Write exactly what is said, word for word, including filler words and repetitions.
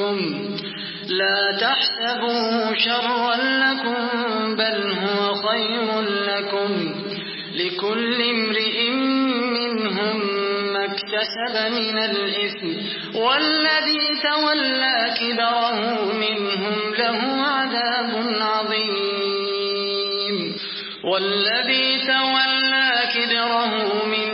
بكم لا تحسبوه شرا لكم بل هو خير لكم لكل امرئ منهم ما اكتسب من الإثم والذي تولى كبره منهم له عذاب عظيم والذي تولى كبره منهم